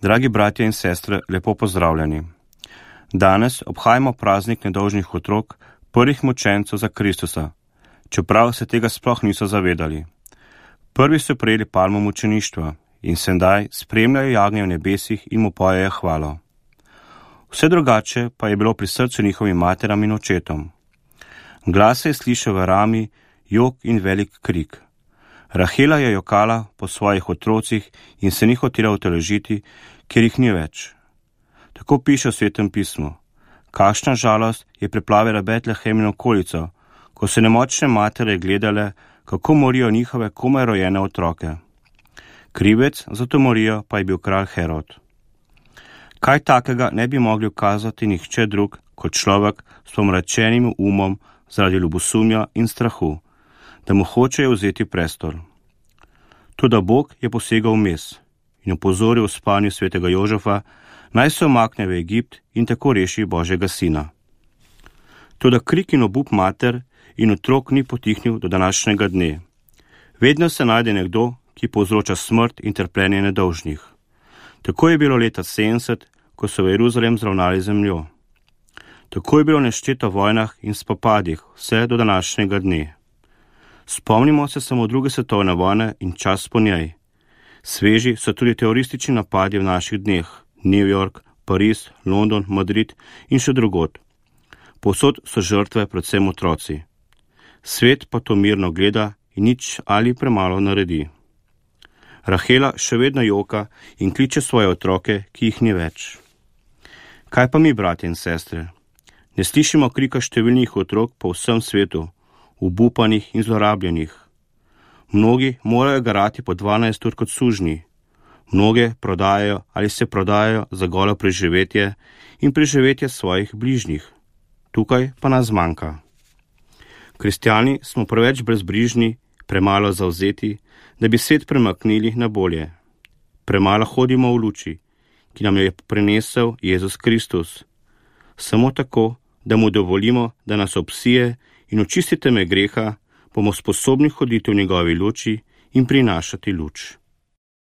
Dragi bratje in sestre, lepo pozdravljeni. Danes obhajamo praznik nedolžnih otrok, prvih mučencev za Kristusa, čeprav se tega sploh niso zavedali. Prvi so prejeli palmo mučeništva in sedaj spremljajo jagnje v nebesih in mu pojejo hvalo. Vse drugače pa je bilo pri srcu njihovim materam in očetom. Glas se je slišal v rami, jok in velik krik. Rahela je jokala po svojih otrocih in se ni hotela uteležiti, ker jih ni več. Tako piše v Svetem pismu. Kakšna žalost je preplavila Betlehem in okolico, ko so nemočne matere gledale, kako morijo njihove komaj rojene otroke. Krivec za to morijo pa je bil kralj Herod. Kaj takega ne bi mogli ukazati nihče drug kot človek s pomračenim umom zaradi ljubosumja in strahu, da mu hočejo vzeti prestol. Toda Bog je posegal vmes in opozoril v spanju svetega Jožefa, naj se umakne v Egipt in tako reši Božjega sina. Toda krik in obup mater in otrok ni potihnil do današnjega dne. Vedno se najde nekdo, ki povzroča smrt in trpljenje nedolžnih. Tako je bilo leta 70, ko so v Jeruzalem zravnali zemljo. Tako je bilo nešteto vojnah in spopadih vse do današnjega dne. Spomnimo se samo druge svetovne vojne in čas po njej. Sveži so tudi teroristični napadi v naših dneh, New York, Pariz, London, Madrid in še drugod. Povsod so žrtve predvsem otroci. Svet pa to mirno gleda in nič ali premalo naredi. Rahela še vedno joka in kliče svoje otroke, ki jih ni več. Kaj pa mi, bratje in sestre? Ne slišimo krika številnih otrok po vsem svetu, obupanih in zlorabljenih. Mnogi morajo garati po 12 ur kot sužnji. Mnoge prodajajo ali se prodajajo za golo preživetje in preživetje svojih bližnjih. Tukaj pa nas manjka. Kristjani smo preveč brezbrižni, premalo zavzeti, da bi svet premaknili na bolje. Premalo hodimo v luči, ki nam jo je prinesel Jezus Kristus. Samo tako, da mu dovolimo, da nas obsije in očistite me greha, bomo sposobni hoditi v njegovi luči in prinašati luč.